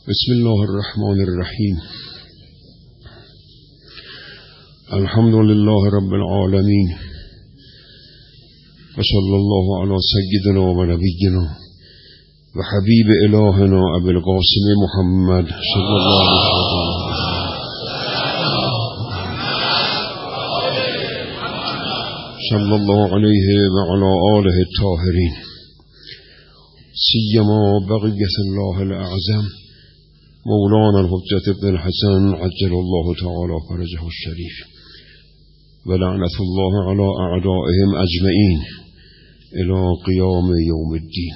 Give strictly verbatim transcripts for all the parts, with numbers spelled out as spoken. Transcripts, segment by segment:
بسم الله الرحمن الرحیم. الحمد لله رب العالمین و صلی الله علی سیدنا و نبینا و حبیب الهنا ابی القاسم محمد صلی الله علیه و صلی الله علیه و علی آله الطاهرین، سیما بقیت الله الاعظم مولانا الحجة ابن الحسن عجل الله تعالى فرجه الشريف ولعنة الله على أعدائهم أجمعين إلى قيام يوم الدين.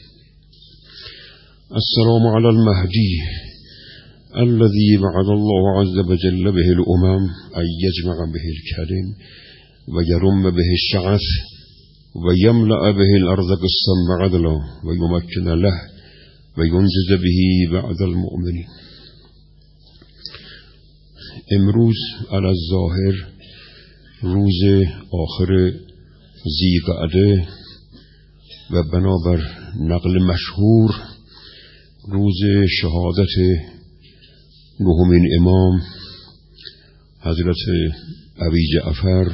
السلام على المهدي الذي وعد الله عز وجل به الأمم أن يجمع به الكلم ويرم به الشعث ويملأ به الأرض قسطا وعدلا ويمكن له و ینجز به بعد المؤمنین. امروز علی الظاهر روز آخر ذی‌قعده و بنابر نقل مشهور روز شهادت نهمین امام حضرت ابی جعفر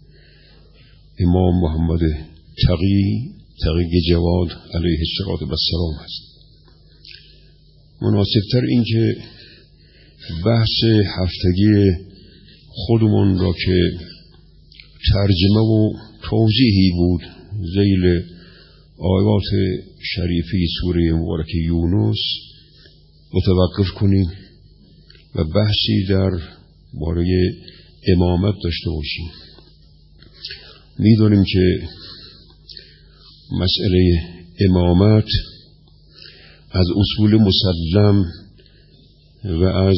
امام محمد تقی تقی جواد علیه السلام است. مناسبتر این که بحث هفتگی خودمون را که ترجمه و توضیحی بود ذیل آیات شریفی سوره مبارک یونس متوقف کنیم و بحثی در باره امامت داشته باشیم. می‌دونیم که مسئله امامت از اصول مسلم و از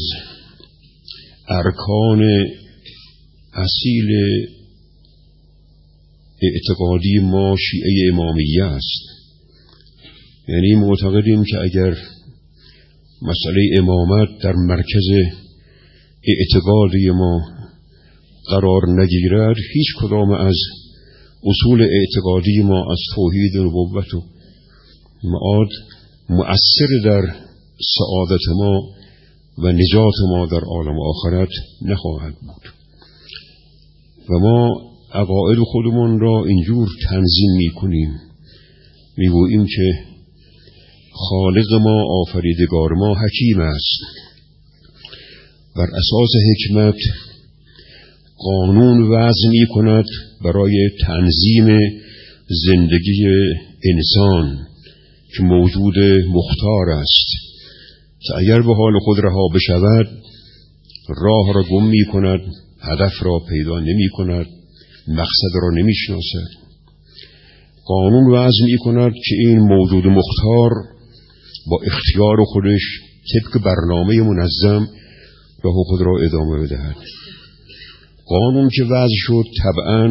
ارکان اصیل اعتقادی ما شیعه امامیه است. یعنی معتقدیم که اگر مسئله امامت در مرکز اعتقادی ما قرار نگیرد، هیچ کدام از اصول اعتقادی ما از توحید و نبوت و معاد مؤثر در سعادت ما و نجات ما در عالم آخرت نخواهد بود. و ما عقاید خودمون را اینجور تنظیم می کنیم، می گوییم که خالق ما، آفریدگار ما حکیم است، بر اساس حکمت قانون وضع می کند برای تنظیم زندگی انسان که موجود مختار است که اگر به حال خود رها بشود راه را گم می کند، هدف را پیدا نمی کند، مقصد را نمی شناسد. قانون وضع می کند که این موجود مختار با اختیار خودش طبق برنامه منظم راه خود را ادامه بدهد. قانون که وضع شد طبعا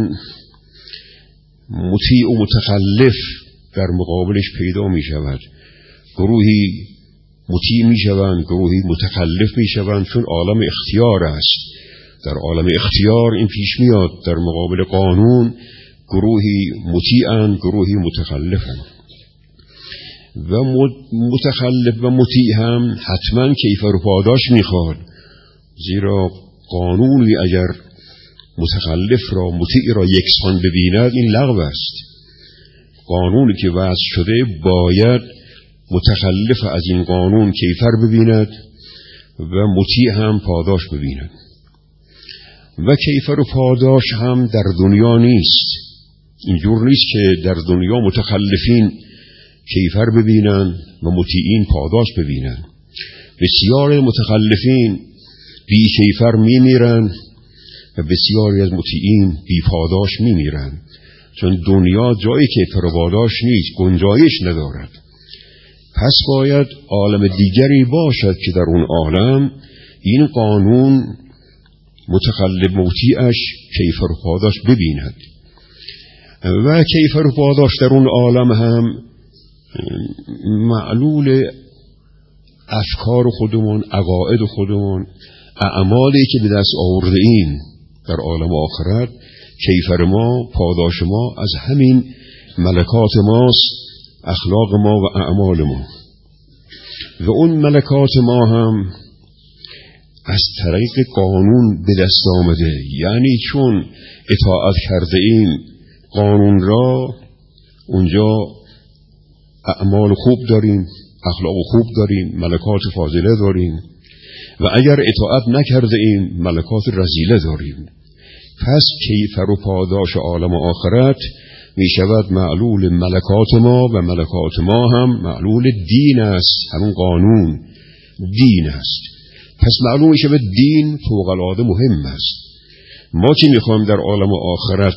مطیع و متخلف در مقابلش پیدا می شود. گروهی مطیع می شوند، گروهی متخلف می شوند، چون عالم اختیار است. در عالم اختیار این پیش میاد در مقابل قانون گروهی مطیعند، گروهی متخلفند. و متخلف و مطیع هم حتما کیفر و پاداش می خواهد، زیرا قانونی اگر متخلف را مطیع را یکسان ببیند این لغو است. قانونی که وضع شده باید متخلف از این قانون کیفر ببیند و مطیع هم پاداش ببیند. و کیفر و پاداش هم در دنیا نیست. اینجور نیست که در دنیا متخلفین کیفر ببینند و مطیعین پاداش ببینند. بسیار متخلفین بی کیفر می میرند و بسیاری از مطیعین بی پاداش می میرند، چون دنیا جای کیفر و پاداش نیست، گنجایش ندارد. پس باید عالم دیگری باشد که در اون عالم این قانون متخلف مطیعش کیفر و پاداش ببیند. و کیفر و پاداش در اون عالم هم معلول افکار خودمون، عقاید خودمون، اعمالی که به دست آورده ایم در عالم آخرت. کیفر ما، پاداش ما از همین ملکات ماست، اخلاق ما و اعمال ما. و اون ملکات ما هم از طریق قانون به دست آمده، یعنی چون اطاعت کرده ایم قانون را، اونجا اعمال خوب داریم، اخلاق خوب داریم، ملکات فاضله داریم، و اگر اطاعت نکرده ایم ملکات رذیله داریم. پس کیفر و پاداش عالم و آخرت می شود معلول ملکات ما و ملکات ما هم معلول دین است، همون قانون دین است. پس معلوم می شود دین فوق العاده مهم است. ما که می خواهیم در عالم و آخرت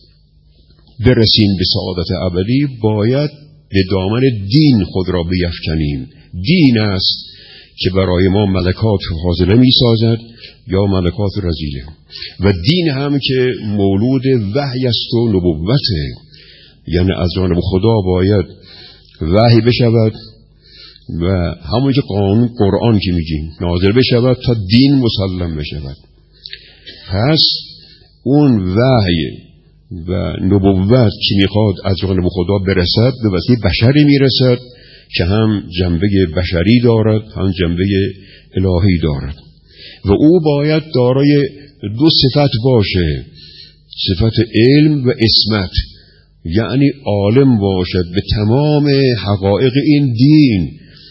برسیم به سعادت ابدی باید به دامن دین خود را بیفکنیم. دین است که برای ما ملکات فاضله می سازد یا ملکات رذیله، و دین هم که مولود وحی است و نبوته، یعنی از جانب خدا باید وحی بشود و همون که قانون قرآن که میگیم نازل بشود تا دین مسلم بشود. پس اون وحی و نبوت که میخواد از جانب خدا برسد به وسیله بشری میرسد که هم جنبه بشری دارد هم جنبه الهی دارد، و او باید دارای دو صفت باشه، صفت علم و اسمت، یعنی عالم باشد به تمام حقایق این دین.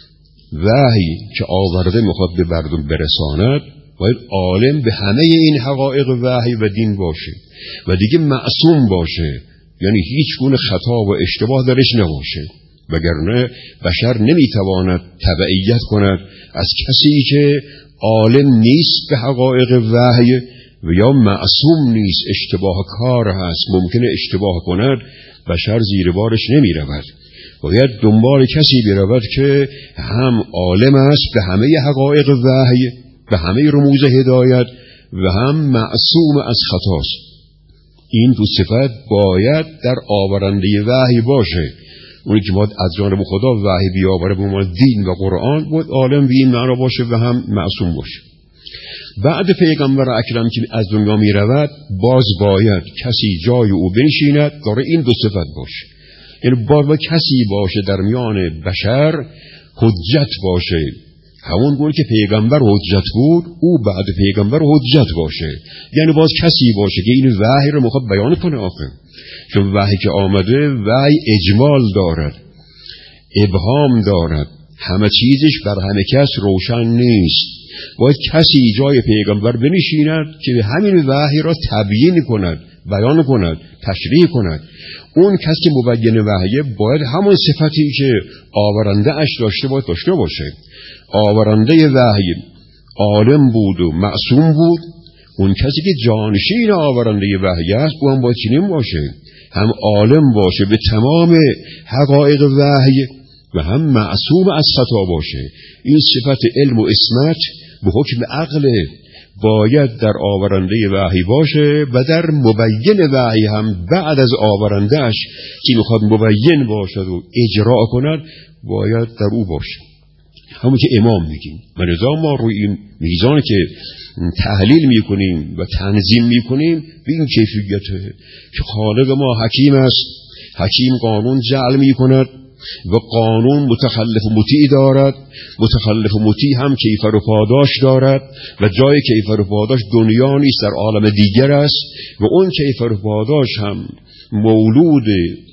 وحی که آورده میخواد به مردم برساند باید عالم به همه این حقایق وحی و دین باشه و دیگه معصوم باشه، یعنی هیچ گونه خطا و اشتباه درش نباشه، وگرنه بشر نمیتواند تبعیت کند از کسی که عالم نیست به حقایق وحی و یا معصوم نیست، اشتباه کار هست، ممکنه اشتباه کند، بشر زیر بارش نمی رود. باید دنبال کسی برود که هم عالم است به همه حقایق وحی، به همه رموز هدایت، و هم معصوم از خطاست. این دو صفت باید در آورنده وحی باشه. اونی که باید از جانب خدا وحی بیاوره به عنوان دین و قرآن باید عالم به این معنا باشه و هم معصوم باشه. بعد پیغمبر اکرم که از دنیا می رود باز باید کسی جای او بنشیند داره این دو صفت باشه، یعنی باید کسی باشه در میان بشر حجت باشه، همون گونه که پیغمبر حجت بود او بعد پیغمبر حجت باشه، یعنی باز کسی باشه که این وحی رو میخواد بیان کنه. آخه چون وحی که آمده وحی اجمال دارد، ابهام دارد، همه چیزش بر همه کس روشن نیست. باید کسی جای پیغمبر بنشیند که همین وحی را تبیین کند، بیان کند، تشریح کند. اون کسی که مبین وحی باید همون صفتی که آورنده اش داشته باید داشته باشه. آورنده وحی عالم بود و معصوم بود، اون کسی که جانشین آورنده وحی است او هم باید چنین باشه، هم عالم باشه به تمام حقایق وحی و هم معصوم از خطا باشه. این صفت علم و اسمت به حکم عقل باید در آورنده وحی باشه و در مبین وحی هم بعد از آورندهش که میخواد مبین باشد و اجرا کند باید در او باشه. همون که امام میگیم و نظام ما روی این میزان که تحلیل میکنیم و تنظیم میکنیم به این کیفیته که خالق ما حکیم است. حکیم قانون جعل میکند و قانون متخلف و مطیع دارد. متخلف و مطیع هم کیفر و پاداش دارد و جای کیفر و پاداش دنیا نیست، در عالم دیگر است، و اون کیفر و پاداش هم مولود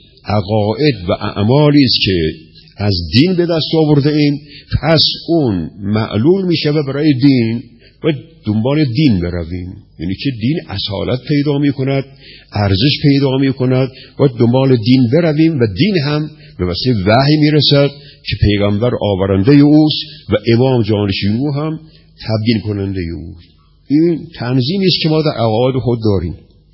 عقاید و اعمالی است که از دین به دست آورده ایم. پس اون معلول می شود برای دین و دنبال دین برویم، یعنی که دین اصالت پیدا می کند، ارزش پیدا می کند، و دنبال دین برویم و دین هم به وسیله وحی می رسد که پیغمبر آورنده اوست و امام جانشین او هم تبیین کننده اوست. این تنظیمی است که ما در عقاید خود داریم.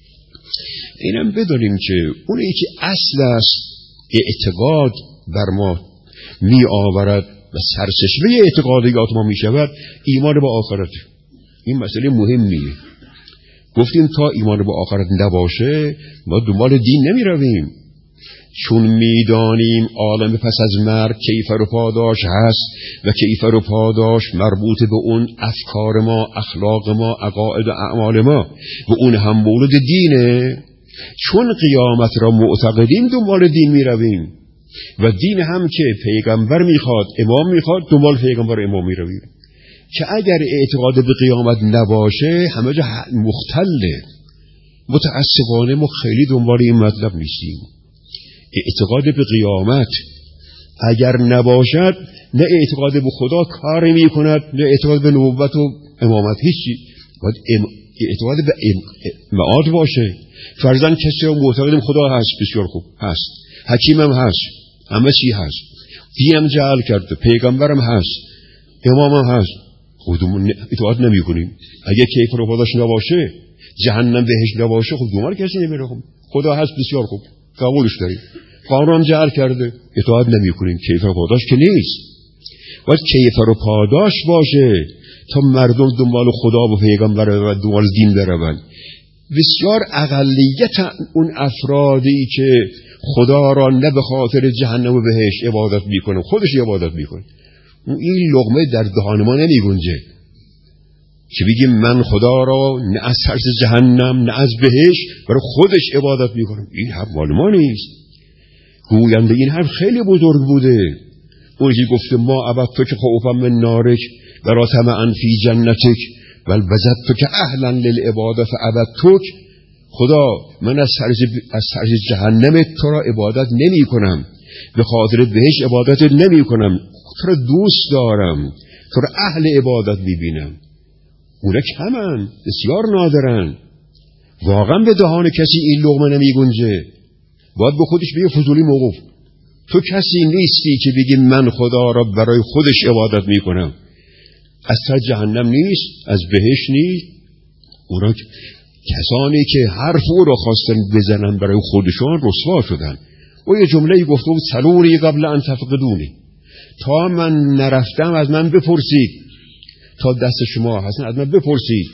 اینم بدانیم که اونی که اصل است اعتقاد بر ما می آورد و سرچشمه اعتقادیات ما می شود ایمان به آخرت. این مسئله مهمیه. گفتیم تا ایمان به آخرت نباشه ما دنبال دین نمی رویم، چون می دانیم عالم پس از مرگ کیفر و پاداش هست و کیفر و پاداش مربوط به اون افکار ما، اخلاق ما، عقاید و اعمال ما و اون هم مولود دینه. چون قیامت را معتقدیم دنبال دین می رویم، و دین هم که پیغمبر میخواد، امام میخواد، دنبال پیغمبر امام میروید. که اگر اعتقاد به قیامت نباشه همه جا مختله. متاسفانه ما خیلی دنبال این مطلب نیستیم. اعتقاد به قیامت اگر نباشد، نه اعتقاد به خدا کار می کند، نه اعتقاد به نبوت و امامت، هیچی. باید اعتقاد به معاد باشه. فرضاً کسی رو معتقدم خدا هست، بسیار خوب هست، حکیمم هست، همه چی هست، دینم جعل کرده، پیغمبرم هست، امامم هست، خودمون اعتقاد نمی کنیم. اگه کیف رو خداش نباشه، جهنم بهش نباشه، خود دنبال کسی نمیره. خدا هست، بسیار خوب، قبولش داریم. قانون جعل کرده، اعتقاد نمی کنیم. کیف رو پاداش که نیست. باید کیف رو پاداش باشه تا مردم دنبال خدا و پیغمبر و دنبال دین برون. بسیار اقلیت اون افرادی که خدا را نه به خاطر جهنم و بهشت عبادت میکنه، خودش عبادت میکنه. این لقمه در دهان ما نمیگنجه که بگیم من خدا را نه از ترس جهنم نه از بهشت برای خودش عبادت میکنم. این حرف مال ما نیست. گوینده این حرف خیلی بزرگ بوده. اونی که گفته ما عبدتک خوفا من نارک و طمعا فی جنتک بل بزدتک اهلا للعبادة فعبدتک. خدا من از ترس از ترس جهنم تو را عبادت نمی کنم، به خاطر بهش عبادت نمی کنم، تو را دوست دارم، تو را اهل عبادت میبینم. اونا کمن، بسیار نادرن. واقعا به دهان کسی این لقمه نمی گنجه. باید به خودش بگه فضولی موقوف. تو کسی نیستی که بگی من خدا را برای خودش عبادت می کنم. از ترس جهنم نیست، از بهش نیست. اونا کسانی که حرف او را خواستن بزنن برای خودشان رسوا شدن. او یه جمله گفته بود سلونی قبل ان تفقدونی. تا من نرفتم از من بپرسید، تا دست شما هستن از من بپرسید.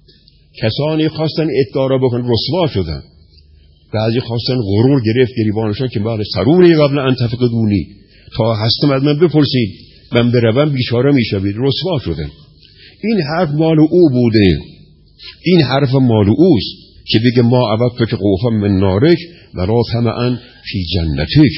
کسانی خواستن ادعا را بکنن رسوا شدن. بعضی خواستن غرور گرفت گریبانشان که بعد سرونی قبل ان تفقدونی، تا هستم از من بپرسید، من بروم بیچاره میشوید، رسوا شدن. این حرف مال او بوده. این حرف مال اوست که بگه ما عبدتک خوفا من نارک ولا طمعا فی جنتک.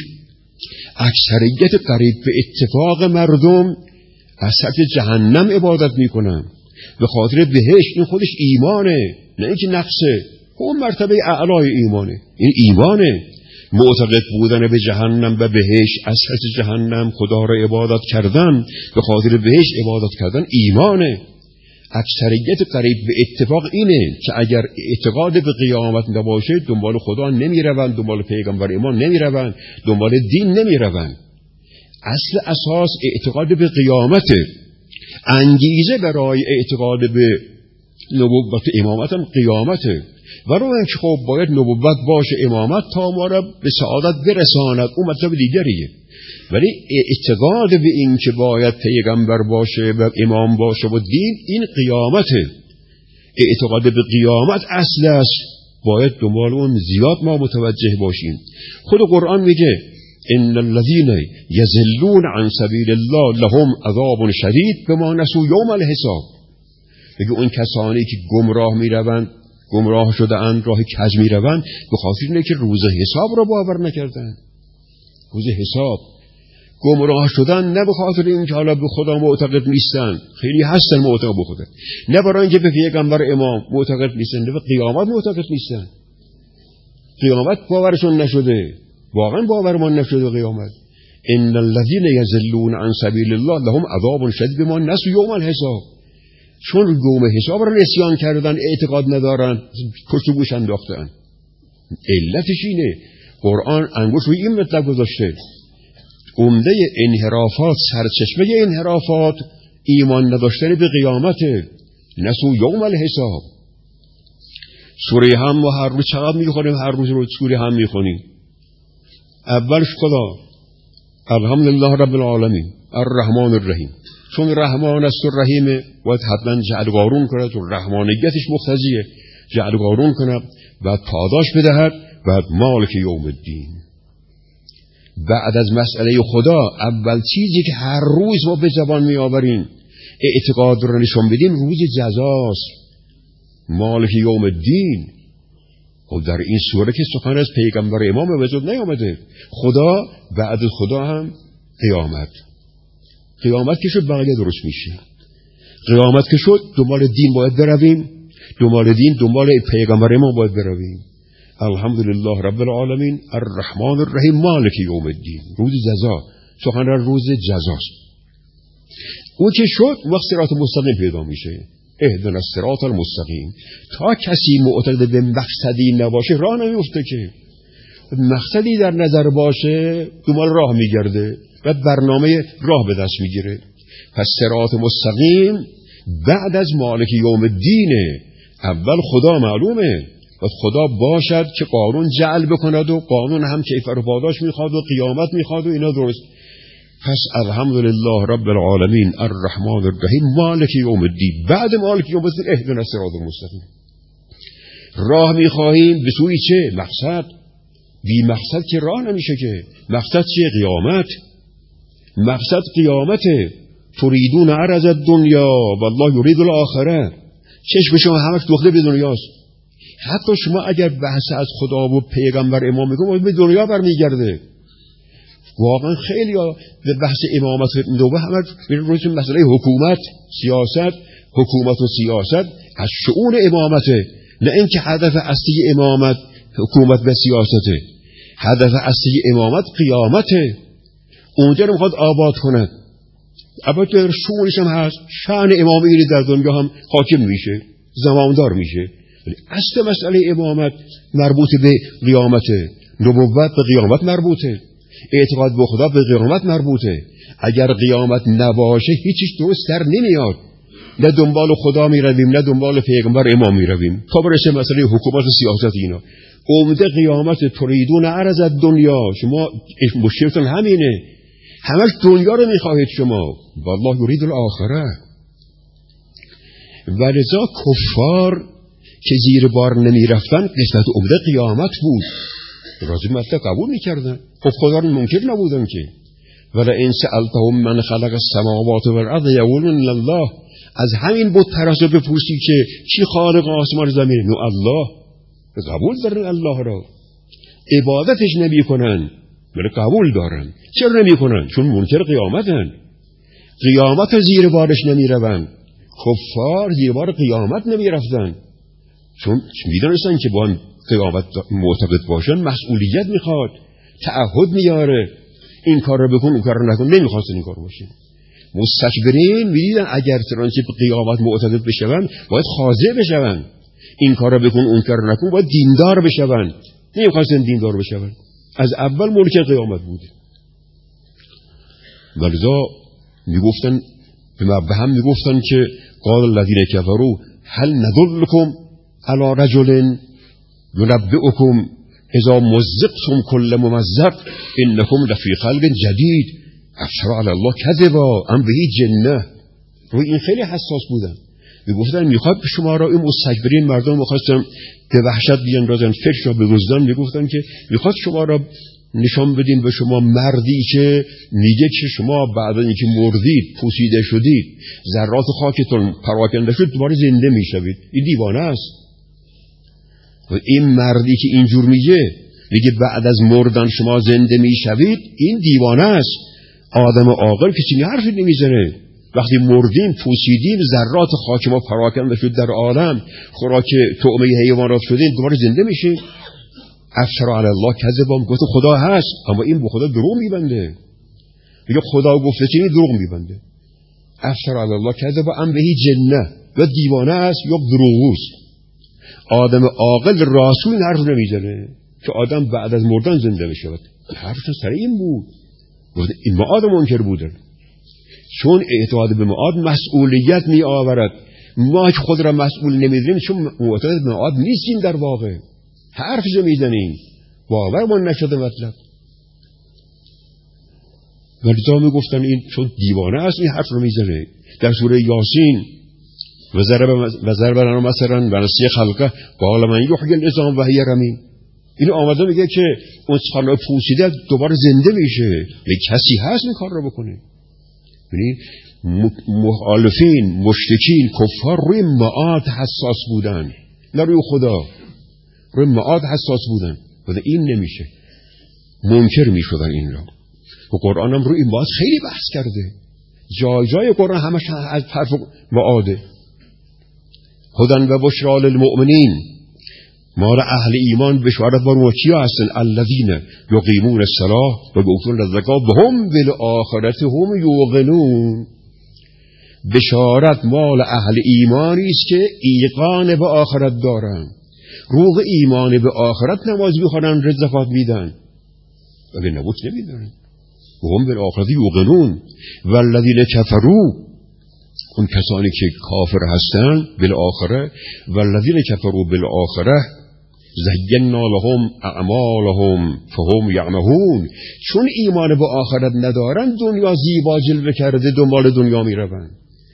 اکثریت قریب به اتفاق مردم از سطح جهنم عبادت میکنن به خاطر بهشت. این خودش ایمانه، نه اینکه نقصه. اون مرتبه اعلای ایمانه. این ایمانه. معتقد بودن به جهنم و بهشت، از سطح جهنم خدا را عبادت کردن، به خاطر بهشت عبادت کردن ایمانه. اکثریت قریب به اتفاق اینه که اگر اعتقاد به قیامت نباشه دنبال خدا نمیروند، دنبال پیغمبر ایمان نمیروند، دنبال دین نمیروند. اصل اساس اعتقاد به قیامته. انگیزه برای اعتقاد به نبوت امامت هم قیامته. برای اینکه خب باید نبوت باشه، امامت تا ما را به سعادت برساند، اون مطلب دیگریه. ولی اعتقاد به این که باید پیغمبر باشه و امام باشه و دین، این قیامته. اعتقاد به قیامت اصل است. باید دنبال اون زیاد ما متوجه باشیم. خود قرآن میگه ان الذين يضلون عن سبيل الله لهم عذاب شدید بما نسوا یوم الحساب. میگه اون کسانی که گمراه میروند، گمراه شده اند، راه کج میروند، به خاطر اینه که روز حساب را باور نکردن. روز حساب گمراه شدن نه به خاطر اینکه حالا به خدا معتقد نیستن، خیلی هستن معتقد به خدا، نه برای اینکه به پیغمبر امام معتقد نیستن، نه به قیامت معتقد نیستن. قیامت باورشون نشده، واقعا باورمان نشده قیامت. ان الذين يضلون عن سبيل الله لهم عذاب شدید بما نسوا یوم الحساب. چون یوم حساب را نسیان کردن، اعتقاد ندارن، پشت گوش انداختن. علتش اینه. قرآن انگوش روی این مطلب گذاشته. عمده انحرافات، سرچشمه انحرافات ایمان نداشتن به قیامت. نسوا یوم الحساب. سوره هم ما هر روز چقدر میخونیم؟ هر روز رو سوره هم میخونیم. اولش خدا الحمدلله رب العالمین الرحمن الرحیم. چون رحمان است و رحیمه باید حتما جعل قارون کنه، چون رحمانیتش مقتضیه جعل قارون کنه، بعد پاداش بدهد، بعد مالک یوم الدین. بعد از مسئله خدا اول چیزی که هر روز ما به زبان می آوریم، اعتقاد رو نشون بدیم، روز جزاست، مالک یوم الدین. و در این سوره که سخن از پیغمبر امام به وجود نیامده. خدا بعد خدا هم قیامت. قیامت که شد بقیه درست میشه. قیامت که شد دنبال دین باید برویم، دنبال دین دنبال پیغمبر امام باید برویم. الحمدلله رب العالمین الرحمن الرحیم مالک یوم الدین. روز جزا، سخن روز جزاست. اون که شد وقت صراط مستقیم پیدا میشه. اهدنا الصراط المستقیم. تا کسی معتقد به مقصدی نباشه راه نمیفته. که مقصدی در نظر باشه دنبال راه میگرده و برنامه راه به دست میگیره. پس صراط مستقیم بعد از مالک یوم الدینه. اول خدا معلومه و خدا باشد که قانون جعل بکند و قانون هم کیفر و پاداش میخواد و قیامت میخواد و اینا درست. پس الحمدلله رب العالمین الرحمن الرحیم مالک یوم الدین. بعد مالک یوم الدین اهدنا الصراط المستقیم. راه میخواهیم به سوی چه؟ مقصد. بی مقصد که راه نمیشه. که مقصد چه؟ قیامت. مقصد قیامته. تريدون عرض الدنیا والله یرید الاخره. چشم شما همش دوخته به دنیاست. حتی شما اگر بحث از خدا و پیغمبر امام میکنید به دنیا برمیگرده. واقعا خیلی به بحث امامت نوبه همه روی مسئله حکومت، سیاست، حکومت و سیاست از شؤون امامته. نه اینکه هدف اصلی امامت حکومت و سیاسته. هدف اصلی امامت قیامته. اونجا رو میخواد آباد کنه. البته شؤونش هم هست. شأن امام اینی در دنیا هم حاکم میشه، زماندار میشه. اصل مسئله امامت مربوط به قیامته. نبوت به قیامت مربوطه. اعتقاد به خدا به قیامت مربوطه. اگر قیامت نباشه هیچیش درست در نمیاد. نه دنبال خدا میرویم نه دنبال پیغمبر امام میرویم. تا برسه مسئله حکومت و سیاست اینا. عمده قیامت تريدون عرض الدنیا. شما مشکلتون همینه. همش دنیا رو میخواهید شما. والله یرید الاخره. ولذا کفار که زیر بار نمیرفتن قسمت عمده قیامت بود. راضی مطلب قبول میکردن. خب خدا رو منکر نبودن که. ولا این سألتهم من خلق السماوات والارض یقولون الله. از همین بود پرستو بپرسی که چی خالق آسمان زمین؟ نو الله. قبول دارن الله را. عبادتش نمی کنن ولی قبول دارن. چرا نمی کنن؟ چون منکر قیامتن. قیامت زیر بارش نمی رون. کفار زیر بار قیامت نمی رفتن. چون میدونستن که با قیامت معتقد باشن مسئولیت میخواد، تعهد میاره. این کار رو بکن اون کار رو نکن. نمیخواستن این کار باشه. مستکبرین میدیدن اگر چنانچه به قیامت معتقد بشون باید خاضع بشون. این کار رو بکن اون کار رو نکن باید دیندار بشون. نمیخواستن دیندار بشون. از اول ملک قیامت بوده. ولذا میگفتن به هم میگفتن که قال الذين كفروا هل ندلكم على رجل ينبئكم اذا مزقتم كل ممزق انكم لفي خلق جديد افشروا على الله كذبا ام به جنه. روی این خیلی حساس بودن. میگفتن میخواد شما را این مستکبرین مردم میخواستن به وحشت بیاندازن، فکر را بگذارن. میگفتن که میخواد شما را نشان بدیم به شما مردی که میگه که شما بعد از اینکه مردید پوسیده شدید ذرات خاکتون پراکنده شد دوباره زنده میشوید. این دیوانه است. و این مردی که اینجور میگه میگه بعد از مردن شما زنده میشوید این دیوانه است. آدم عاقل که چنین حرفی نمیزنه. وقتی مردیم پوسیدیم ذرات خاک ما پراکنده شد در عالم، خوراک طعمه حیوانات شدیم دوباره زنده میشیم. افشروا علی الله کذبا. گفت خدا هست اما این به خدا دروغ میبنده. میگه خدا گفته چنین دروغ میبنده. افشروا علی الله کذبا ام به جنه. یا دیوانه است یا دروغگوست. آدم عاقل راسو این حرف نمیزنه که آدم بعد از مردن زنده بشود. حرفش سر این بود. این معاد منکر بودن. چون اعتقاد به معاد مسئولیت می آورد. ما که خود را مسئول نمیدونیم چون معتقد به معاد نیستیم. در واقع حرفشو میزنیم باورمون نشده مطلب. ولذا میگفتن این چون دیوانه است این حرف رو میزنه. در سوره یاسین و ضرب لنا مثلا و نسی خلقه قال من یحیی العظام و هی رمیم. این آمده میگه که اون سخن پوسیده دوباره زنده میشه. یک کسی هست این کار رو بکنه. یعنی مخالفین، مشرکین، کفار روی معاد حساس بودن نه روی خدا. روی معاد حساس بودن و این نمیشه، منکر میشدن این را. و قرآن هم روی این باز خیلی بحث کرده، جای جای قرآن همش از حرف معاده. هدن و بشرا للمؤمنین، مال اهل ایمان بشارت بارون کیا هستن؟ الذین یقیمون الصلاة و یؤتون الزکاة و هم بالآخرة هم یوقنون. بشارت مال اهل ایمانی است که ایقان به آخرت دارن، روح ایمان به آخرت نماز میخوانن، رزق زکات میدن، اگه نبود نمیدن. و هم بالآخرة یوقنون. والذین کفروا، اون کسانی که کافر هستن، بالآخره، والذین کفروا بالآخره زینا لهم اعمالهم فهم یعمهون. چون ایمان به آخرت ندارن دنیا زیبا جلوه کرده، دنبال دنیا میروند.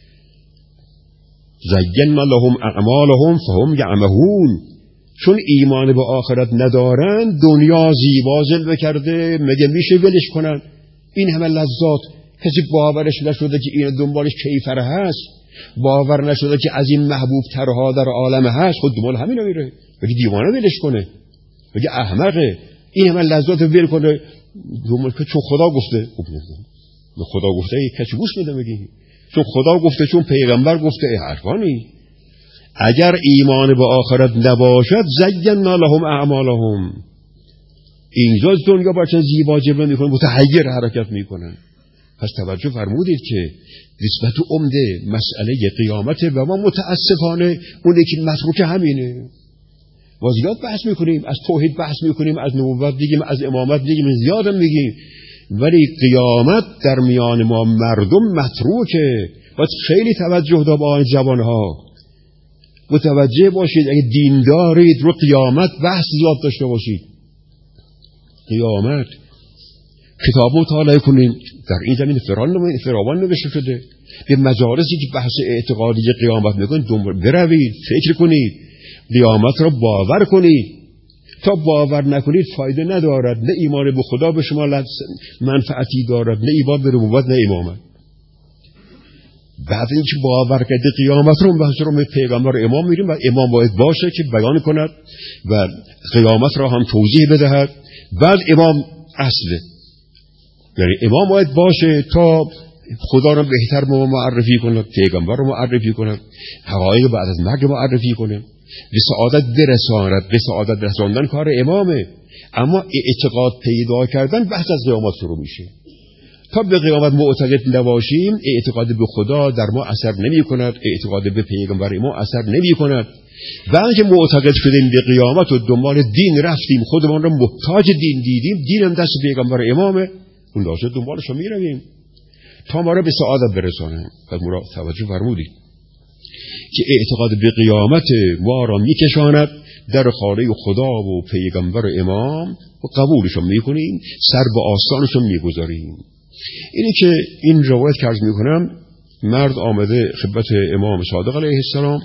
زینا لهم اعمالهم فهم یعمهون. چون ایمان به آخرت ندارن دنیا زیبا جلوه کرده، مگه میشه ولش کنن؟ این همه لذات، کسی باورش نشده که این دنبالش کیفر هست، باور نشده که از این محبوب ترها در عالم هست، خود دنبال همین رو میره. بگی دیوانه ولش کنه، بگی احمقه، این همه لذات ول کنه دنبال که چون خدا گفته. خدا گفته کسی گوش میده؟ بگی چون خدا گفته، چون پیغمبر گفته، ای حرفانی. اگر ایمان به آخرت نباشد زینا لهم اعمالهم، اینجا دنیا بچه زیبا جلوه میکنه، متحیر حرکت میکنن. پس توجه فرمودید که نسبت عمده مسئله قیامت و ما متاسفانه اونی که متروک همینه. ما زیاد بحث میکنیم، از توحید بحث میکنیم، از نبوت میگیم، از امامت میگیم، زیادم میگیم، ولی قیامت در میان ما مردم متروکه. باید خیلی توجه داشت با این زبانها، متوجه باشید. اگه دین دارید رو قیامت بحث زیاد داشته باشید. قیامت کتاب مطالعه کنیم، در این زمین فراوان نوشته شده. به مجالسی که بحث اعتقادی قیامت میکنید دنبال بروید، فکر کنید، قیامت را باور کنید. تا باور نکنید فایده ندارد، نه ایمان به خدا به شما منفعتی دارد، نه ایمان به ربوبیت، نه امامت. بعد اینکه باور کرده قیامت رو بحث رو به پیغمبر و امام میریم و امام باید باشه که بیان کند و قیامت را هم توضیح بدهد. بعد امام اصله، یعنی امام باید باشه تا خدا رو بهتر ما معرفی کنه، پیغمبر رو معرفی کنه، حقایق بعد از مرگ معرفی کنه، به سعادت برساند. به سعادت رساندن کار امامه، اما اعتقاد پیدا کردن بحث از قیامت شروع میشه. تا به قیامت معتقد نباشیم اعتقاد به خدا در ما اثر نمی کند، اعتقاد به پیغمبر ما اثر نمی کند. بعد که معتقد شدیم به قیامت و دنبال دین رفتیم، خودمان رو محتاج دین دیدیم، دینم دست پیغمبر امامه، اون لازم دنبالش رو می رویم تا ما را به سعادت برسانه. پس مرا توجه فرمودید که اعتقاد به قیامت ما را می کشاند در خانه خدا و پیغمبر امام و قبولشون می کنیم، سر به آستانشون می گذاریم. اینی که این روایت که عرض می کنم، مرد آمده خدمت امام صادق علیه السلام،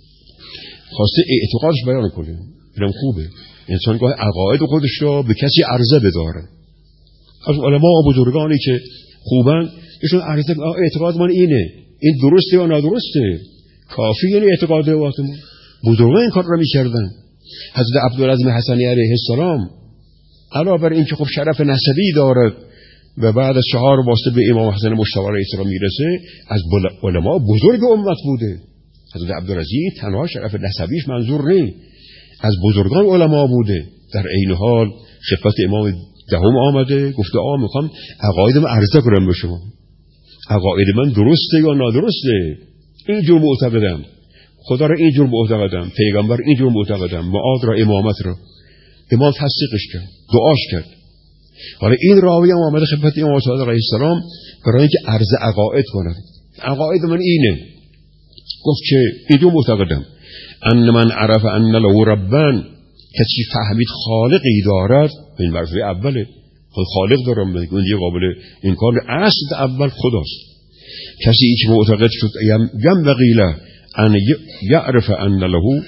خواسته اعتقادش بیان کنه. اینم خوبه، انسان گاه عقاید خودش را به کسی عرضه بداره. از علما و بزرگانی که خوبن ایشون عرضه اعتقاد من اینه، این درسته یا نادرسته، کافی یعنی اعتقاد واسه ما. بزرگان این کار را می‌کردن. حضرت عبدالعظیم حسنی علیه السلام علاوه بر اینکه خب شرف نسبی دارد و بعد از چهار واسطه به امام حسن مجتبی علیه السلام میرسه، از علما بزرگ امت بوده. حضرت عبدالعزیز تنها شرف نسبیش منظور نیست، از بزرگان علما بوده. در این حال خدمت امام دهم آمده، گفته آ میخوام عقایدم عرضه کنم به شما، عقاید من درسته یا نادرسته، اینجور معتقدم، خدا را اینجور معتقدم، پیغمبر اینجور معتقدم، معاد را، امامت را. امام تصدیقش کرد، دعاش کرد. حالا این راوی هم آمده خدمت امام صادق علیه السلام برای اینکه عرض عقاید کنه. عقاید من اینه، گفت که اینجور معتقدم، ان من عرف ان له ربن، کسی فهمید خالقی دارد، این مرحله اوله، خود خالق دارم، اون دیگه قابل انکار، اصل اول خداست. کسی که معتقد شد یم وقیله ان یعرف ان له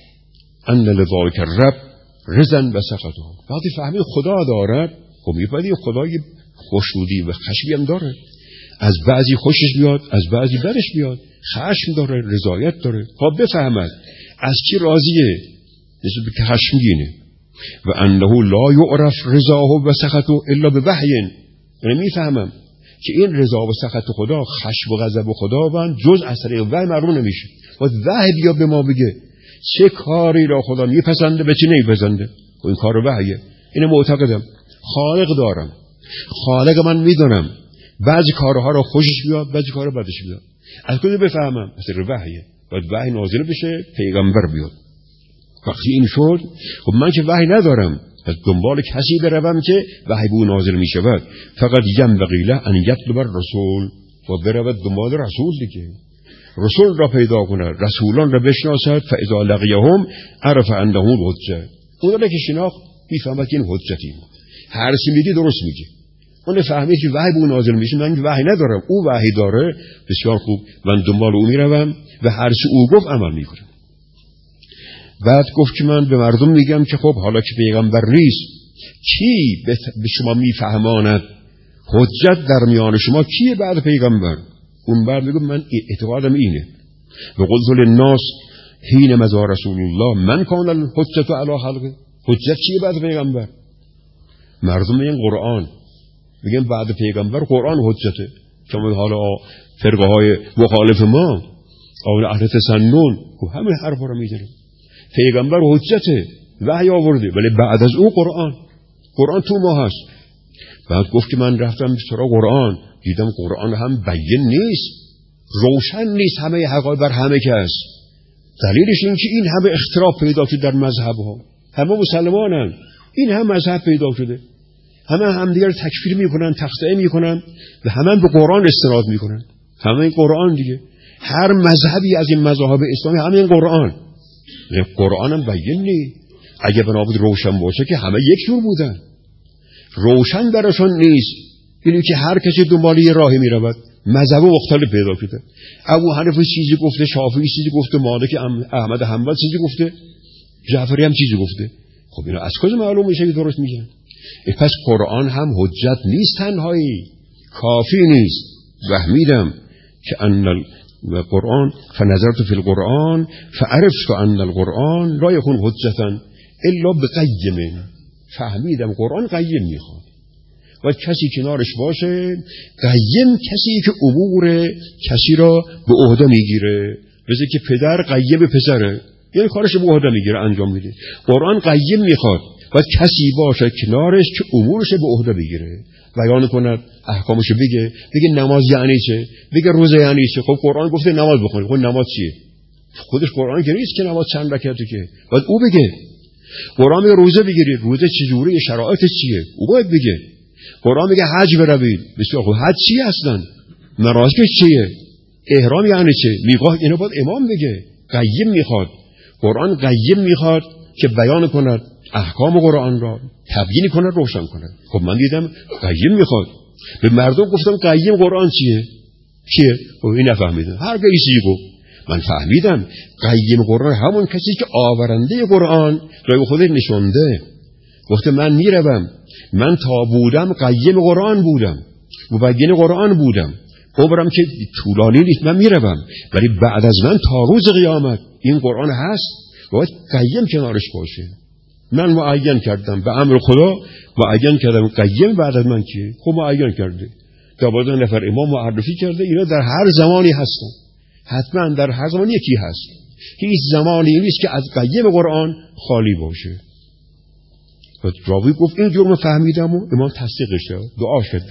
ان لذالک الرب رزا و سخطه، وقتی فهمید خدا دارد، خب میفهمید خدای خوشنودی و خشمی هم داره، از بعضی خوشش بیاد، از بعضی بدش بیاد، خشم داره، رضایت داره. خب بفهمد از کی راضیه، نسبت به خشمگینه. و انه لا یعرف رضاه و سخطه الا به وحی. یعنی میفهمم که این رضا و سخط خدا، خشم و غضب خدا بند جز از طریق وحی معلوم نمیشه. باید وحی بیا به ما بگه چه کاری را خدا میپسنده به چه نمیپسنده. و این کار وحیه. اینو معتقدم. خالق دارم، خالق من میدونم بعضی کارها را خوشش بیاد، بعضی کارها بدش بیاد. از کجا بفهمم؟ از طریق وحیه. باید وحی نازل بشه، پیغمبر بیاد. وقتی این شد، خب من که وحی ندارم، پس دنبال کسی بروم که وحی به او نازل می شود. فقط ینبغی له ان یطلب الرسول، و برود دنبال رسول دیگه، رسول را پیدا کند، رسولان را بشناسد. فاذا لقیهم عرف انهم الحجه. اون را که شناخت میفهمد که این حجتی، هر چی میگی درست میگه. اون فهمید که وحی به او نازل میشه، من وحی ندارم، او وحی داره. بسیار خوب، من دنبال او میروم و هر چی او گفت عمل میکنم. بعد گفت که من به مردم میگم که خب حالا که پیغمبر نیست، کی به شما میفهماند حجت در میان شما کیه بعد پیغمبر؟ اون بعد میگم من اعتقادم اینه. و قلت للناس حین مضى رسول الله من کان الحجت علی خلقه. حجت چیه بعد پیغمبر؟ مردم میگن قرآن، میگن بعد پیغمبر قرآن حجته. چون حالا فرقه های مخالف ما اون اهل تسنن و همه حرفا رو میزنن. پیغمبر حجته، وحی آورده، ولی بعد از او قرآن، قرآن تو ما هست. بعد گفت که من رفتم سراغ قرآن، دیدم قرآن هم بین نیست، روشن نیست، همه حقایق بر همه کس. دلیلش این که این همه اختلاف پیدا شده در مذهب ها، همه مسلمانن، این هم مذهب پیدا شده، همه همدیگر رو تکفیر میکنن، تخطئه میکنن و همه به قرآن استناد میکنن. همه این قرآن دیگه، هر مذهبی از این مذاهب اسلامی همه این قرآن. قرآن هم بین نیست. اگه بنابود روشن باشه که همه یک جور بودن، روشن براشون نیست. اینی که هر کسی دنبال یه راهی میرود، مذهب مختلف پیدا شده. ابو حنیفه چیزی گفته، شافعی چیزی گفته، مالک احمد حنبل چیزی گفته، جعفری هم چیزی گفته. خب اینا از کجا معلوم میشه که درست میگن؟ پس قرآن هم حجت نیست، تنهایی کافی نیست. فهمیدم که ان القرآن فنظرت فی القرآن فعرفت ان القرآن لا یکون حجتا الا بقیم. فهمیدم قرآن قیم میخواد و کسی کنارش باشه. قیم کسی که امور کسی را به عهده میگیره، مثل که پدر قیم پسره، یعنی کارش به عهده میگیره، انجام میده. قرآن قیم میخواد و کسی باشه کنارش که امورش به عهده بگیره، بیان کند، احکامش بگه، بگه نماز یعنی چه، بگه روزه یعنی چه. خب قرآن گفته نماز بخونید، خب نماز چیه؟ خودش قرآن که نیست که نماز چند رکعته، که باید او بگه. قرآن میگه روزه بگیرید، روزه چجوری، شرایط چیه، او باید بگه. قرآن میگه حج بروید، بسیار خوب، حج چیه اصلا، مناسک چیه، احرام یعنی چه، میقات، اینو باید امام بگه. قیم میخواد، قرآن قیم میخواد که بیان کند، احکام قرآن را تبیین کند، روشن کند. خب من دیدم قیم میخواد، به مردم گفتم قیم قرآن چیه، کیه؟ خب این نفهمیدن، هر کسی گفت. من فهمیدم قیم قرآن همون کسی که آورنده قرآن را خودش نشونده. گفته من میروم، من تا بودم قیم قرآن بودم، مبین قرآن بودم، عمرم که طولانی نیست، من میروم، ولی بعد از من تا روز قیامت این قرآن هست، باید قیم کنارش باشه. من معین کردم به امر خدا، معین کردم قیم بعد از من کیه؟ خب معین کرده، دوازده نفر امام معرفی کرده، اینا در هر زمانی هستن، حتما در هر زمانی یکی هست. هیچ زمانی نیست که از قیم قرآن خالی باشه. راوی گفت این جرم فهمیدم و امام تصدیقش کرد، دعا کرد.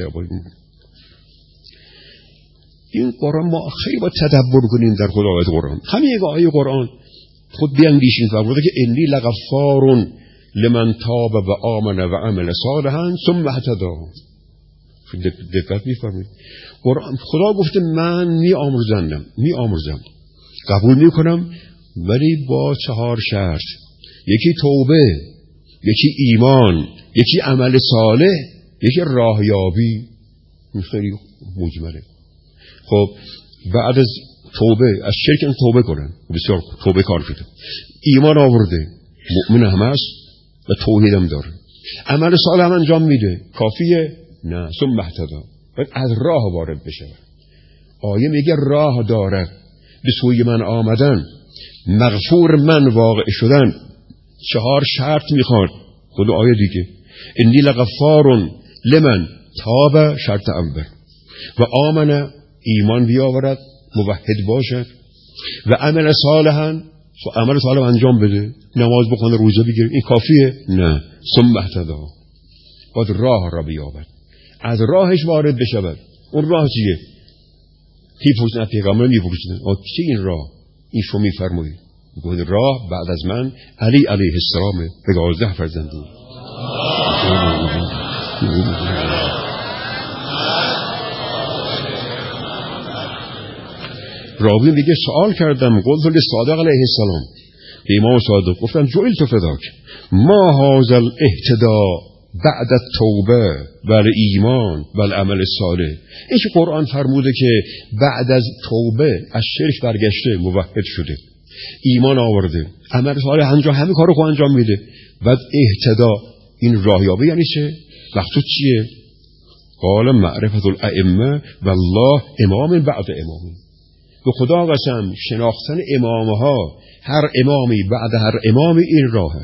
این قرآن ما خیلی باید تدبر کنیم در خدایت قرآن. همین یک آیه قرآن خود بیاندیشیم، فرموده که انی لغفار لمن تاب و آمن و عمل صالحا ثم اهتدی. دقت می‌فرمایید. قرآن خدا گفته من می آمرزندم، می آمرزم، قبول میکنم، ولی با چهار شرط: یکی توبه، یکی ایمان، یکی عمل صالح، یکی راهیابی. خیلی مجمله. خب بعد از توبه، از شرک توبه کنن، بسیار توبه کار شده، ایمان آورده، مؤمن هم هست و توحید هم داره، عمل صالح هم انجام میده، کافیه؟ نه. ثم اهتدی، باید از راه وارد بشه. آیه میگه راه داره، به سوی من آمدن، مغفور من واقع شدن، چهار شرط میخواد. خود آیه دیگه انی لغفار لمن تاب، شرط اول، و آمن، ایمان بیاورد، موحد باشد، و عمل صالحا، و عمل صالح انجام بده، نماز بخونه، روزه بگیره. این کافیه؟ نه. ثم اهتدی، باید راه را بیابد، از راهش وارد بشود. اون راه چیه؟ پیپرسن پیغمبر میپرسن چی این راه؟ این شما میفرمایید. گفت راه بعد از من علی علیه السلام به یازده فرزند. راوی میگه سوال کردم، قلت للصادق علیه السلام، به امام صادق گفتم جعلت فداک ما هذا الاهتداء بعد التوبه بل ایمان بل عمل صالح. این که قرآن فرموده که بعد از توبه از شرک برگشته، موحد شده، ایمان آورده، عمل صالح انجام، همه کارو خود انجام میده، بعد اهتدا، این راهیابی یعنی چه؟ مقصود چیه؟ قال معرفت الائمه والله امام بعد امام. به خدا قسم شناختن امامها، هر امامی بعد هر امامی این راهه.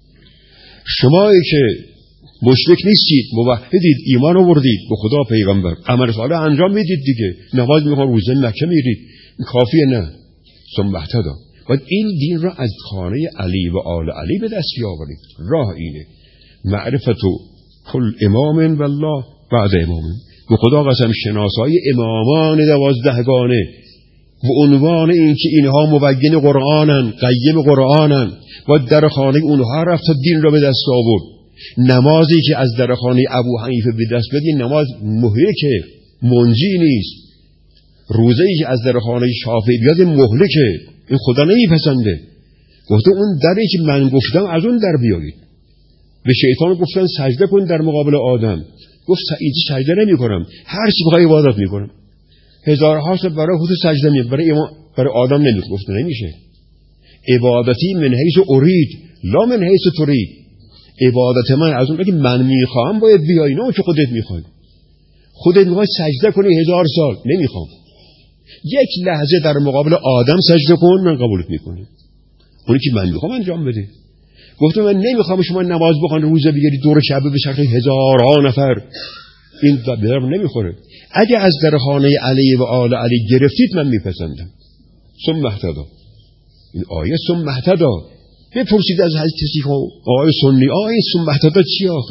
شمایی که مشرک نیستید، موحدید، ایمان آوردید، به خدا پیغمبر، عمل صالح انجام میدید دیگه، نماز میخوان، روزه مکه میرید، کافیه؟ نه. ثم اهتدی، باید این دین را از خانه علی و آل علی به دست بیاورید. راه اینه، معرفت کل امام والله بعد امام. به خدا قسم شناسای امامان دوازدهگانه و عنوان این که اینها مبین قرآنن، قیم قرآنن، و در خانه اونها رفت دین را به دست آورد. نمازی که از در خانه ابو حنیفه به دست بدی نماز مهلکه، منجی نیست. روزه‌ای که از در خانه شافعی بیاد مهلکه، این خدا نمیپسنده. گفته اون دری که من گفتم از اون در بیایید. به شیطان گفتن سجده کن در مقابل آدم، گفت سعیدی سجده نمی کنم، هر چی بخوای عبادت می کنم. هزارها سال برای خود سجده می، برای برای آدم نمی. گفت نمیشه. عبادتی من حیث ارید لا من حیث ترید. عبادت من از اون که من میخوام باید بیای، نه که خودت میخوای. خودت میخوای سجده کنی هزار سال، نمیخوام. یک لحظه در مقابل آدم سجده کن، من قبولت میکنم. اونی که من میخوام انجام بده. گفتم من نمیخوام شما نماز بخوان، روزه بگیرید، دور شب بچرخید هزارها نفر، این درم نمیخوره. اگه از در خانه علی و آل علی گرفتید من میپسندم. ثم اهتدی، این آیه ثم اهتدی. بپرسید از حضرت کسی آیه سنی، آیه ثم اهتدی چی آخه؟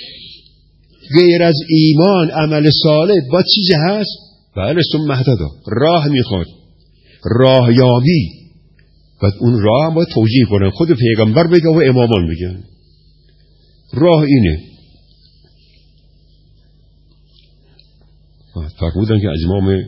غیر از ایمان عمل صالح با چیزی هست؟ بله ثم اهتدی، راه میخواد، راهیابی. بعد اون راه هم باید توجیه کنن، خود پیغمبر بگه و امامان بگن. راه اینه. فرمودن که از امام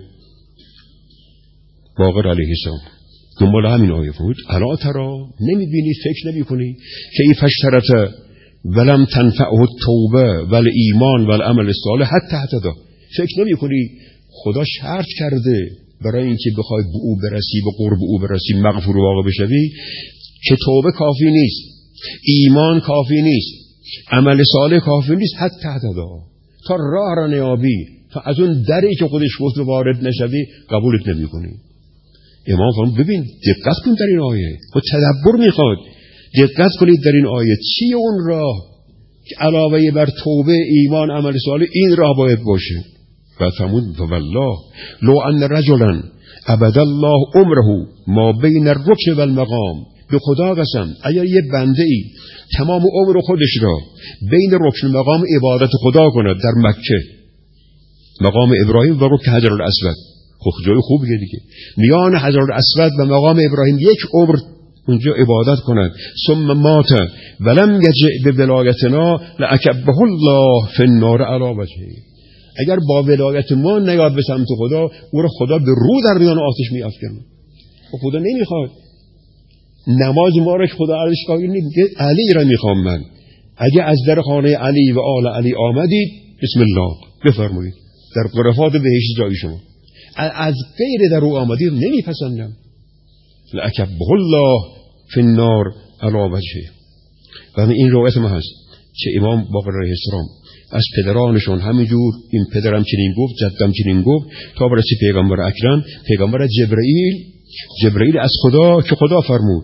باقر علیه السلام دنبال همین آیه بود، الا ترا، نمیبینی، فکر نمی کنی که این فشترت ولم تنفعه التوبه ول ایمان ول عمل صالح حتی اهتدی. فکر نمی کنی خدا شرط کرده برای اینکه بخوای به او برسی، به قرب او برسی، مغفور واقع بشوی، که توبه کافی نیست، ایمان کافی نیست، عمل صالح کافی نیست، حتی اهتدی، تا راه را نیابی، تا از اون دری که خودش گفت وارد نشوی، قبولت نمی کنی. امام فرمود ببین دقت کن در این آیه، و تدبر میخواد، دقت کنید در این آیه چیه اون راه که علاوه بر توبه، ایمان، عمل صالح این راه باید باشه. و فرمود والله لو ان رجلا ابد الله عمره ما بین الرکن و المقام. به خدا قسم اگر یه بنده ای تمام عمر خودش را بین رکن و مقام عبادت خدا کند، در مکه مقام ابراهیم و رکن حجر الاسود، خب جای خوبیه دیگه، میان حجر الاسود و مقام ابراهیم یک عمر اونجا عبادت کند، ثم مات ولم یجع بولایتنا لأکبه الله فی النار علی وجهه. اگر با ولایت ما نیاد به سمت خدا، او را خدا به رو در میان آتش می افکنه. خدا نمیخواد. نماز ما را خدا ارزش قائل نیست، علی را میخوام من. اگه از در خانه علی و آل علی آمدید، بسم الله بفرمایید، در غرفات بهشت جای شما. از غیر در او آمدید نمیپسندم. لأکبه الله فی النار علی وجهه. و این روایت ما هست که امام باقر علیه السلام از پدرانشون همینجور، این پدرم چنین گفت، جدم چنین گفت، تا برسی پیغمبر اکرم، پیغمبر جبرئیل، جبرئیل از خدا که خدا فرمود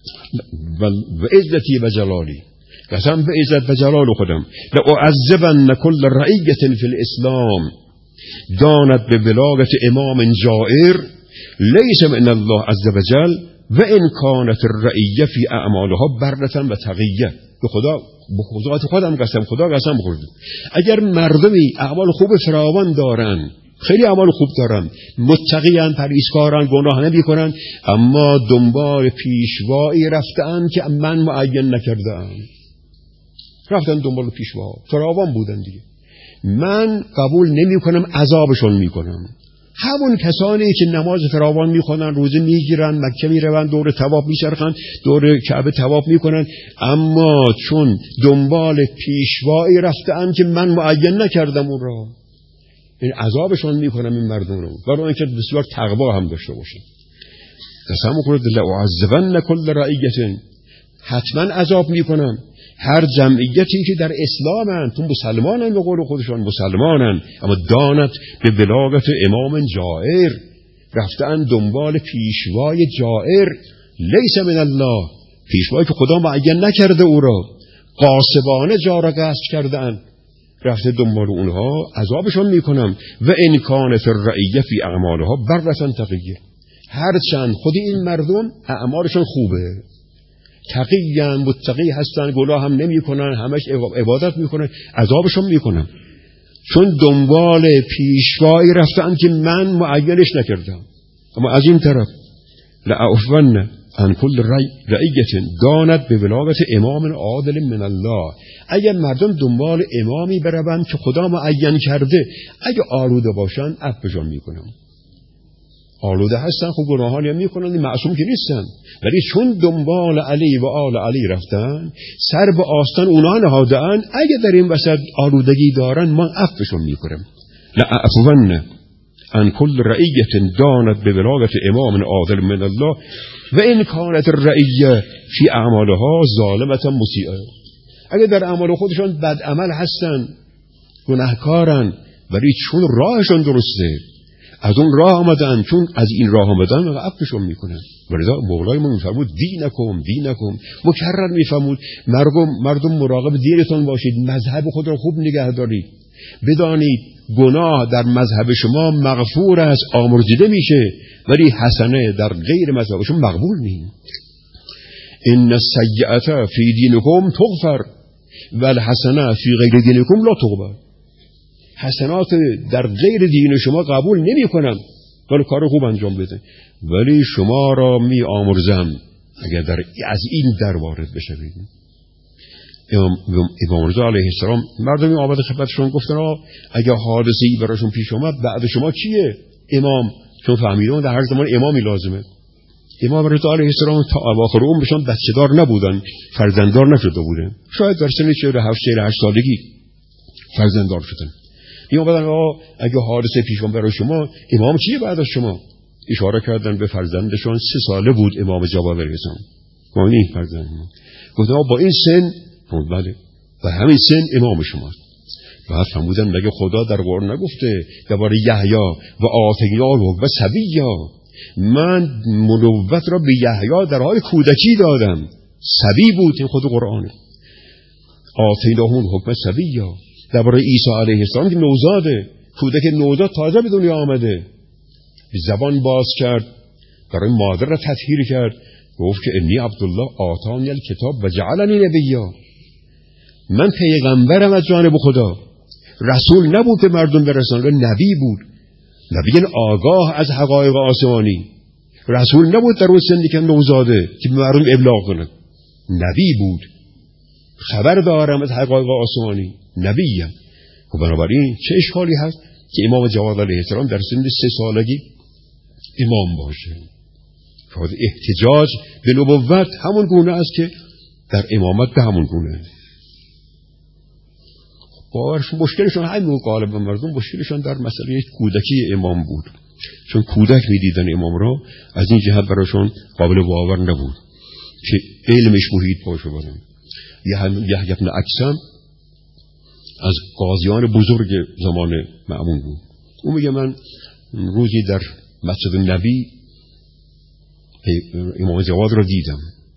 و عزتی و جلالی، قسم به عزت و جلال خودم، لأعذبن كل رعیة فی الاسلام دانت به بلاغت امام جائر لیس من الله عز وجل و ان کانت الرعیه فی اعمالها بردة و تقیه. به خدا، به خدا خودم قسم، خدا قسم خوردم، اگر مردمی اعمال خوب فراوان دارن، خیلی اعمال خوب دارن، متقیان، پرهیزکارن، گناه نمیکنن، اما دنبال پیشوایی رفتن که من معین نکردم، رفتن دنبال پیشوا، فراوان بودن دیگه، من قبول نمی کنم، عذابشون می کنم. همون کسانی که نماز فراوان می خونن، روزه می گیرن، مکه می روند، دور طواف می چرخن، دور کعبه طواف می کنن، اما چون دنبال پیشوایی رفتن که من معین نکردم اون را، این عذابشون می کنم این مردم رو، برای اینکه بسیار تقوا هم داشته باشن. قسم خورد لأعذبن كل رعیة، حتما عذاب می کنم هر جمعیتی که در اسلامن، تو مسلمانن، به قول خودشان مسلمانن، اما دانت به بلاغت امام جائر، رفتن دنبال پیشوای جائر، لیس من الله، پیشوایی که خدا معین نکرده او را، غاصبانه جا را غصب کردن، رفته دنبال اونها، عذابشون میکنم. و ان کانت الرعیه فی اعمالها بردة تقیه، هرچند خود این مردم اعمالشون خوبه، تقیان، متقی هستن، گناه هم نمی کنن، همش عبادت می کنن، عذابشون می کنن، چون دنبال پیشوایی رفتن که من معینش نکردم. اما از این طرف لأعفون عن كل رعیة دانت به بلاغت امام عادل من الله، اگر مردم دنبال امامی بروند که خدا معین کرده، اگه آلوده باشن عفوشون می کنم، آلوده هستن، خب گناهانی هم میکنن، معصوم که نیستن، ولی چون دنبال علی و آل علی رفتن، سر به آستان اونا نهادن، اگه در این وسط آلودگی دارن، ما عفوشون میکنیم. لأعفون عن كل رعیة دانت به بلاغت امام عادل من الله و ان کانت الرعیه فی اعمالها ظالمة مسیئه، اگه در اعمال خودشون بد عمل هستن، گناهکارن، ولی چون راهشون درسته، از اون راه آمدن، چون از این راه آمدن عفوشون میکنن. ولذا مولای ما میفرمود دینکم دینکم، مکرر میفرمود مردم مردم مراقب دینتون باشید، مذهب خود را خوب نگه دارید، بدانید گناه در مذهب شما مغفور است، آمرزیده میشه، ولی حسنه در غیر مذهب شما مقبول نیست. ان السیئة فی دینکم تغفر و الحسنه فی غیر دینکم لا تقبل، حسنات در غیر دین شما قبول نمی کنم، ولی کار خوب انجام بده، ولی شما را می آمرزم اگر در از این در وارد بشوید. امام, امام رضا علیه السلام مردمی آمد خدمتشون، گفتن اگر حادثه‌ای براشون پیش آمد بعد شما چیه؟ امام، چون فهمیدن در هر زمان امامی لازمه. امام رضا علیه السلام تا اواخر عمرشون بچه‌دار نبودن، فرزنددار نشده بودن، شاید در سن چهل و هفت چهل و هشت سالگی فرزنددار شدن. اینا بدن اگه حادثه پیش اومد برای شما، امام چیه بعد از شما؟ اشاره کردن به فرزندشون، سه ساله بود امام جواد علیه السلام، با این فرزند گفتن با این سن، بله و همین سن امام شماست. بعد فرمودن مگه خدا در قرآن نگفته درباره یحیی و آتیناه و صبیا، من منوبت را به یحیی در حال کودکی دادم، صبی بود، این خود قرآنه. آتیناه الحکم صبیا، درباره عیسی علیه السلام که نوزاده، کودک نوزاد تازه به دنیا آمده، زبان باز کرد، برای مادر را تطهیر کرد، گفت که انی عبدالله آتانی الکتاب و جعلنی نبیا، من پیغمبرم از جانب خدا، رسول نبود که مردم برسانه، نبی بود، نبی آگاه از حقایق آسمانی، رسول نبود در اون سنی که نوزاده که مردم ابلاغ کنند، نبی بود، خبر دارم از حقایق آسمانی، نبیم. و بنابراین چه اشکالی هست که امام جواد علیه السلام در سن سه سالگی امام باشه؟ احتجاج به نبوت همون گونه است که در امامت به همون گونه. باورش مشکلشون همین غالبا مردم مشکلشون در مسئله کودکی امام بود، چون کودک میدیدن امام را، از این جهت براشون قابل باور نبود که علمش محیط باشه. بودن یحیی بن اکثم از قاضیان بزرگ زمان مأمون بود. او میگه من روزی در مسجد نبی امام جواد را دیدم،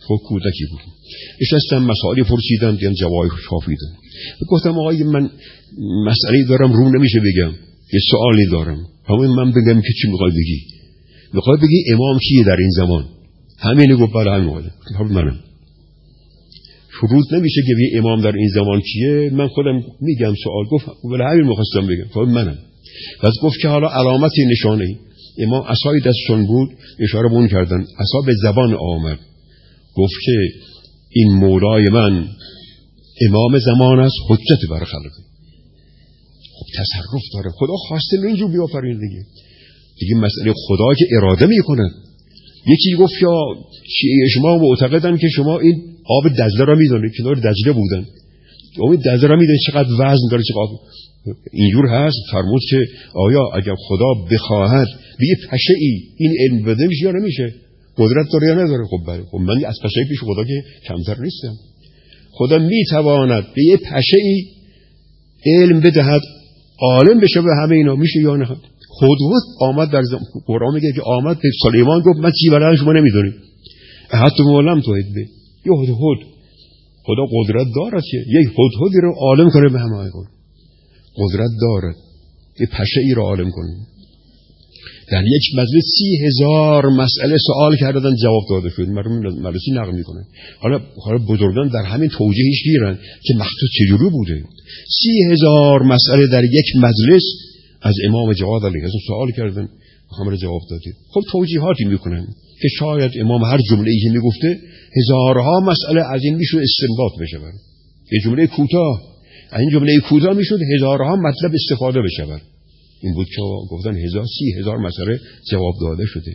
خب کودکی بود. نشستم مسائلی پرسیدم، دیدم جوابش کافیدم. گفتم آقای من مسئله دارم رو نمیشه بگم، یه سوالی دارم. همین من بگم که چی میخوای بگی؟ میخوای بگی امام کیه در این زمان؟ همینه. گفت بله همینه. خب منم. شروط نمیشه که بگی امام در این زمان کیه، من خودم میگم سوال. گفت بله همین میخواستم بگم. خب منم. بعد گفت که حالا علامتی نشانه ای. امام عصای دستشون بود، اشاره بون کردن، عصا به زبان آمد. گفت که این مولای من امام زمان است، حجت بر خلق. خب تصرف داره، خدا خواسته اینجور بیافرین دیگه. دیگه مسئله خدا که اراده میکنه. یکی گفت یا شیعه شما معتقدن که شما این آب دجله را میدونید، کنار دجله بودن، آب دجله را میدونید چقدر وزن داره، چقدر اینجور هست. فرمود که آیا اگر خدا بخواهد به یه پشه ای این علم بده میشه یا نمیشه؟ قدرت داره یا نداره؟ خب بله. خب من از پشه پیش خدا که کمتر نیستم. خدا میتواند به یه پشه ای علم بدهد عالم بشه به همه اینا، میشه یا نه؟ هدهد آمد در زمان قرآن میگه که آمد به سلیمان گفت من چی بلند شما نمیدونید، حتی مولم توحید به یه هدهد. خدا قدرت دارد که یک هدهدی رو عالم کنه به همه اینا، قدرت دارد یه پشه ای رو عالم کنه. در یک مجلس سی هزار مسئله سوال کردن جواب داده شد. مردم مجلسی نقل میکنن. حالا حالا بزرگان در همین توجیهش گیرن که مخصوص چجوری بوده. سی هزار مسئله در یک مجلس از امام جواد علیه السلام سوال کردن، همه رو جواب دادید. خب توجیهاتی میکنن که شاید امام هر جمله‌ای که میگفته هزارها مسئله از این میشد استنباط بشه. یه جمله کوتاه، از این جمله کوتاه میشد هزارها مطلب استفاده بشه. این بود که گفتن هزار سی هزار مسئله جواب داده شده.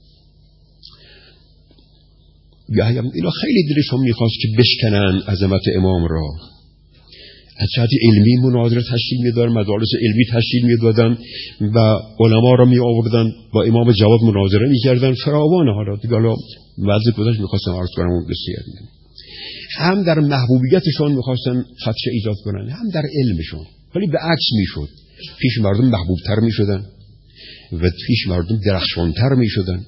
یا اینا خیلی دلشون میخواست که بشکنن عظمت امام را. از جهت علمی مناظره تشکیل میدادن، مجالس علمی تشکیل میدادن و علما را می آوردن با امام جواد مناظره میکردن. فراوان. حالا دیگه حالا وضع گذشت میخواستم عرض کنم اون قصه. هم در محبوبیتشون میخواستن خدشه ایجاد کنن، هم در علمشون، ولی به عکس میشد. پیش مردم محبوبتر می شدن و پیش مردم درخشانتر می شدن.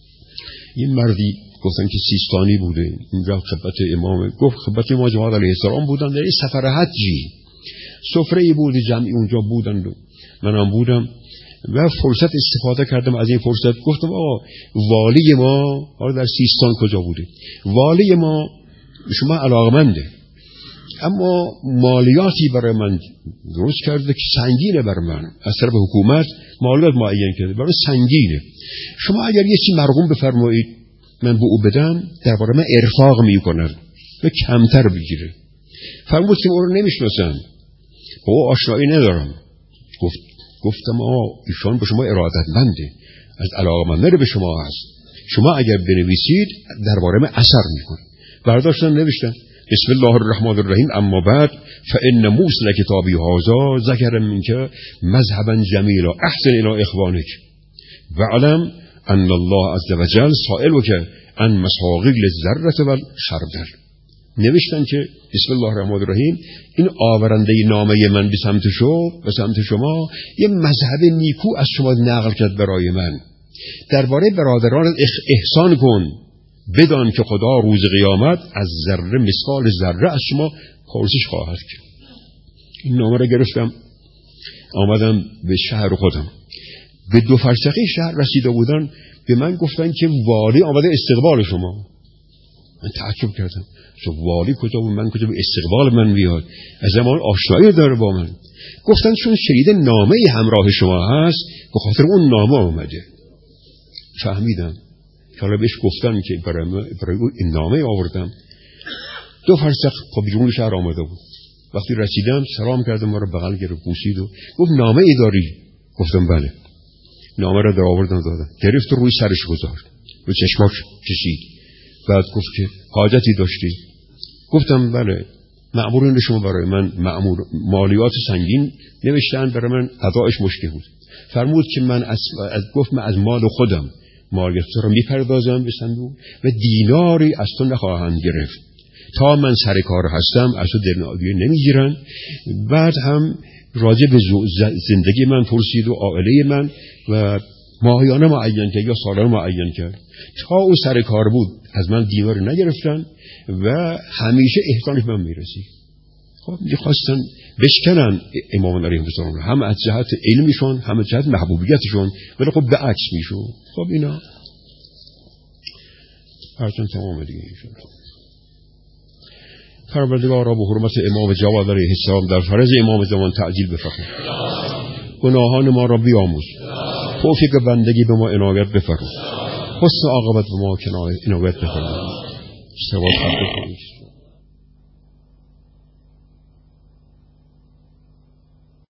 این مردی گفتن که سیستانی بوده، اینجا خدمت امام گفت خدمت امام جواد علیه السلام بودن در این سفر حجی، سفره بودی جمعی اونجا بودن، منم بودم و فرصت استفاده کردم از این فرصت. گفتم آقا والی ما حالا در سیستان کجا بوده، والی ما شما علاقمنده اما مالیاتی برای من درست کرده که سنگینه برای من، از طرف حکومت مالیات معین کرده برای سنگینه، شما اگر یه چی مرغوم بفرمایید من به او بدم درباره من ارفاق میکنه و کمتر بگیره. فرمود که او رو نمیشناسم، با او آشنایی ندارم. گفت گفتم آه ایشان به شما ارادتمنده، از علاقمنده به شما هست، شما اگر بنویسید درباره من اثر میکنه. برداشتن نوشتن بسم الله الرحمن الرحیم اما بعد فان موسل کتابی هذا ذکر منک مذهبا جمیلا احسن الی اخوانک واعلم ان الله عز وجل سائلک عن مساقیل الذره والخردل. نوشتن که بسم الله الرحمن الرحیم این آورنده نامه من به سمت شما به سمت شما یه مذهب نیکو از شما نقل کرد برای من، درباره برادران احسان کن، بدان که خدا روز قیامت از ذره مثقال ذره از شما پرسش خواهد کرد. این نامه را گرفتم آمدم به شهر خودم. به دو فرسخی شهر رسیده بودن به من گفتن که والی آمده استقبال شما. من تعجب کردم چون والی کجا بود، من کجا به استقبال من بیاد، از زمان آشنایی داره با من. گفتن چون شنیده نامه همراه شما هست به خاطر اون نامه آمده. فهمیدم حالا بهش گفتن که برای, برای این نامه آوردم. دو فرسخ تا بیرون شهر آمده بود. وقتی رسیدم سلام کردم، ما رو بغل گرفت بوسید و گفت نامه ای داری؟ گفتم بله. نامه را در آوردم دادم، گرفت روی سرش گذاشت، روی چشماش کشید، بعد گفت که حاجتی داشتی؟ گفتم بله، مأمورین شما برای من مأمور مالیات سنگین نوشتن، برای من ادایش مشکل بود. فرمود که من از, از گفت من از مال خودم مالیات رو میپردازم به صندوق و دیناری از تو نخواهند گرفت، تا من سر کار هستم از تو دیناری نمیگیرن. بعد هم راجع به زندگی من پرسید و عائله من و ماهیانه معین کرد یا سالانه معین کرد. تا او سر کار بود از من دیوار رو نگرفتن و همیشه احسانش من میرسی. خب میخواستن بشکنن امام علیه السلام هم از جهت علمشون هم از جهت محبوبیتشون، ولی خب به عکس میشون. خب اینا هرچند تمام دیگه ایشون. پروردگارا به حرمت امام جواد علیه السلام در فرض امام زمان تعجیل بفرما. گناهان ما را بیاموز. توفیق بندگی به ما عنایت بفرما. حسن عاقبت به ما عنایت بفرما. ثواب بخشید.